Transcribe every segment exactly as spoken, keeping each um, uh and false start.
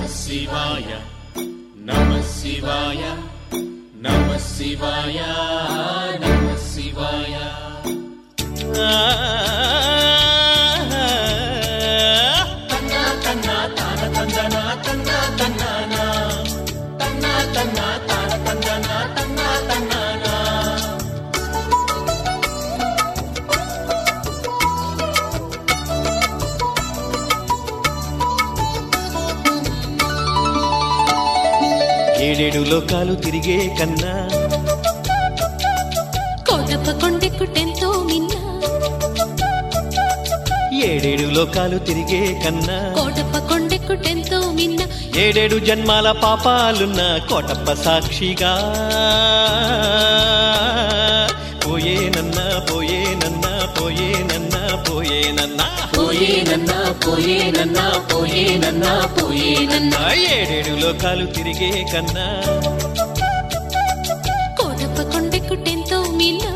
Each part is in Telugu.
శివాయ నమః శివాయ నమః శివాయ నమః శివాయ. తన్నా తన్నా తాన తందనా తన్నా తన్నానా తన్నా తన్నా తాన తందనా తన్నా తన్నానా. ఏడేడు లోకాలు తిరిగే కన్నా కోటప్ప కొండెక్కుటెంతో మిన్నా. ఏడేడు లోకాలు తిరిగే కన్నా కోటప్ప కొండెక్కుటెంతో మిన్న. ఏడేడు జన్మాల పాపాలున్న కోటప్ప సాక్షిగా పోయేనన్నా పోయేనన్నా పోయేనన్నా పోయేనన్నా పోయేనన్నా పోయేనన్నా పోయేనన్నా పోయేనన్నా. ఏడేడు లోకాలు తిరిగే కన్నా కోటప్ప కొండెక్కుటెంతో మిన్నా.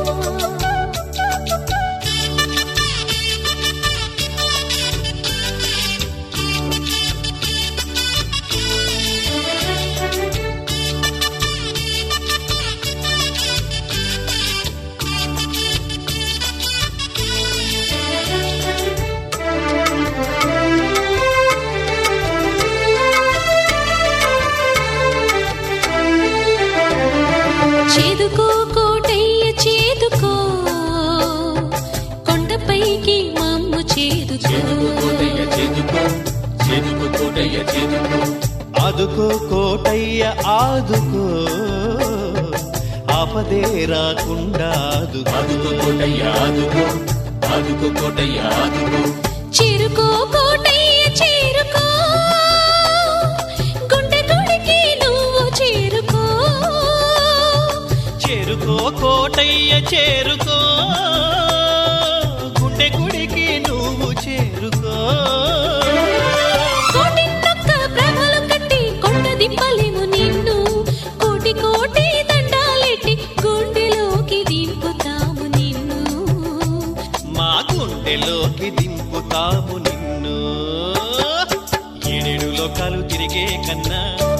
చేదుకో కోటయ్య చేదుకో కొండపైకి మమ్ము చేదుకో. చేదుకో కోటయ్య చేదుకో చేదుకో కోటయ్య చేదుకో. ఆదుకో కోటయ్య ఆదుకో ఆపదే రాకుండా ఆదుకో కోటయ్య ఆదుకో ఆదుకో కోటయ్య ఆదుకో. చేరుకో కోటయ్య చేరుకో గుండె గుడికి నువ్వు చేరుకో. చేరుకో కోటయ్య చేరుకో గుండె గుడికి నువ్వు చేరుకో. కోటిన్నొక్క ప్రభలు కట్టి కొండ దింపలేము నిన్ను. కోటి కోటి దండాలెట్టి గుండెలోకి దింపుతాము నిన్ను. మా గుండెలోకి దింపుతాము నిన్ను. ఏడేడు లోకాలు తిరిగే కన్నా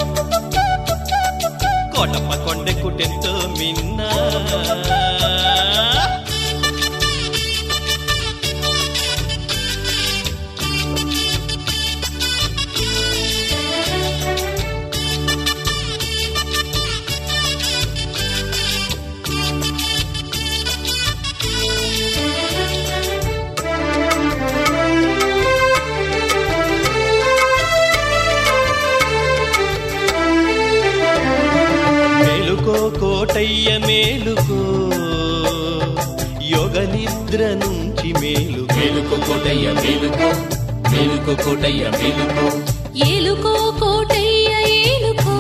కోటప్ప కొండెక్కుటెంతో మిన్నా. మేలుకో కోటయ్య మేలుకో యోగ నిద్ర నుంచి మేలు. మేలుకో కోటయ్య మేలుకో మేలుకో కోటయ్య మేలుకో. ఏలుకో కోటయ్య ఏలుకో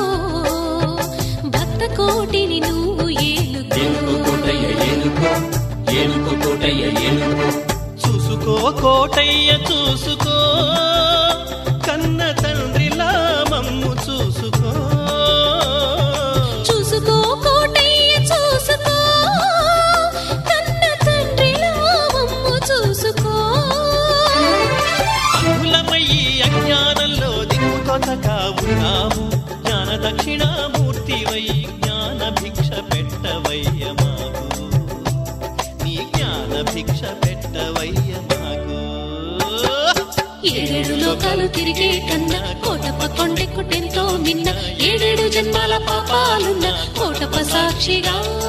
భక్త కోటిని నువ్వు ఏలుకో. ఏలుకో కోటయ్య ఏలుకో ఏలుకో కోటయ్య ఏలుకో. చూసుకో కోటయ్య చూసుకో కన్న తండ్రిలా మమ్ము చూసుకో. చూసుకో కోటయ్య చూసుకో కన్న తండ్రిలా మమ్ము చూసుకో. అంగుళమయ్యి అజ్ఞానంలో దిక్కుకొనగా ఉన్నాము. జ్ఞాన దక్షిణామూర్తివై జ్ఞాన భిక్ష పెట్టవయ్య మాకు. నీ జ్ఞాన భిక్ష పెట్టవయ్య మాకు. ఏడేడు లోకాలు తిరిగే కన్నా కోటప్ప కొండెక్కుటెంతో మిన్న. ఏడేడు జన్మాల పాపాలున్న కోటప్ప సాక్షిగా